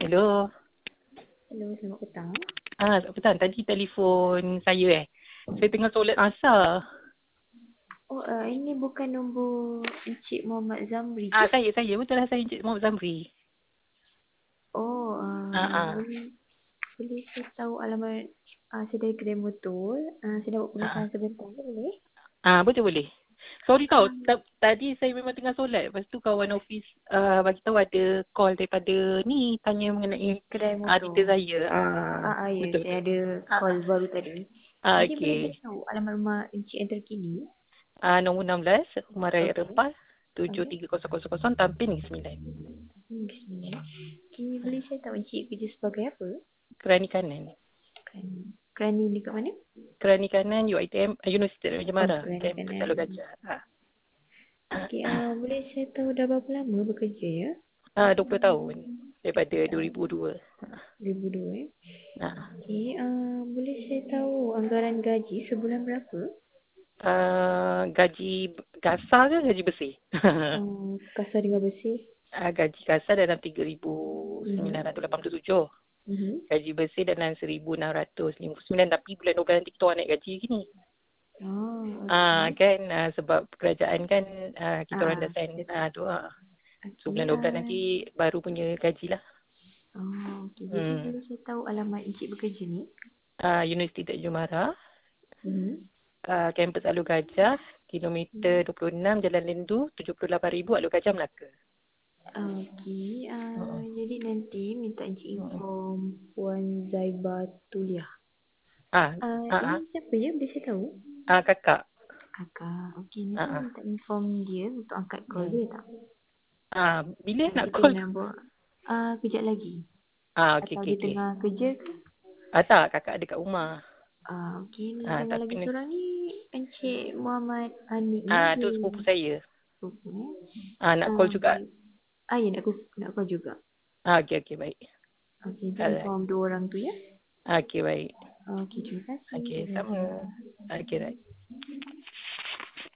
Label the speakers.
Speaker 1: Hello.
Speaker 2: Hello, selamat petang.
Speaker 1: Petang. Tadi telefon saya Saya tengah solat asar.
Speaker 2: Ini bukan nombor Encik Muhammad Zamri ke?
Speaker 1: Saya. Betul lah, saya Encik Muhammad Zamri.
Speaker 2: Boleh saya tahu alamat saya dari kedai motor. Saya dapat pengetahuan sebentar, boleh?
Speaker 1: Betul boleh. Sorry tadi saya memang tengah solat. Lepas tu kawan office bagi tahu ada call daripada ni, tanya mengenai
Speaker 2: Kedai motor.
Speaker 1: detail saya.
Speaker 2: Ya,
Speaker 1: Betul.
Speaker 2: saya ada call baru tadi. Jadi boleh
Speaker 1: Okey.
Speaker 2: saya tahu alamat rumah Encik yang terkini?
Speaker 1: Nombor 16, Rumah Raya
Speaker 2: Okey.
Speaker 1: Repah, 73000 Tampin Negeri Sembilan.
Speaker 2: Bismillah. Boleh saya tahu Encik kerja sebagai apa?
Speaker 1: Kerani Kanan.
Speaker 2: Kerani dekat mana?
Speaker 1: Kerani Kanan UiTM, Universiti Raja Mara,
Speaker 2: Kerani
Speaker 1: Kampus
Speaker 2: Kanan.
Speaker 1: Teluk Gajah.
Speaker 2: Boleh saya tahu dah berapa lama bekerja ya?
Speaker 1: 20 tahun. Daripada 2002.
Speaker 2: 2002 boleh saya tahu anggaran gaji sebulan berapa?
Speaker 1: Gaji kasar ke gaji bersih?
Speaker 2: Kasar dengan bersih.
Speaker 1: Gaji kasar dalam 3,987. Gaji bersih dalam 1,659. Tapi bulan 12 nanti kita orang naik gaji lagi ni. Kan sebab kerajaan kan kita orang dah sign tu. So bulan 12 nanti baru punya gaji lah.
Speaker 2: Jadi boleh saya tahu alamat Encik bekerja ni?
Speaker 1: Universiti Raja Mara, Kampus Teluk Gajah, kilometer 26, Jalan Lendu, 78,000, Teluk Gajah, Melaka.
Speaker 2: Jadi nanti minta Encik inform Puan Zaibah Tuliah. Ini siapa ya? Boleh saya tahu?
Speaker 1: Kakak.
Speaker 2: Nanti minta inform dia untuk angkat call dia tak?
Speaker 1: Bila nak
Speaker 2: kita
Speaker 1: call?
Speaker 2: Kejap lagi.
Speaker 1: Okey.
Speaker 2: Dia tengah kerja ke?
Speaker 1: Tak, kakak ada kat rumah.
Speaker 2: Ni tengah lagi seorang ni Encik Muhammad Anik ni.
Speaker 1: Tu sepupu saya.
Speaker 2: Sepupu.
Speaker 1: Nak call juga.
Speaker 2: Ya, nak call juga.
Speaker 1: Okey, baik.
Speaker 2: Inform dua orang tu ya.
Speaker 1: Okey, baik.
Speaker 2: Terima kasih.
Speaker 1: Okey, sama. Okey, right.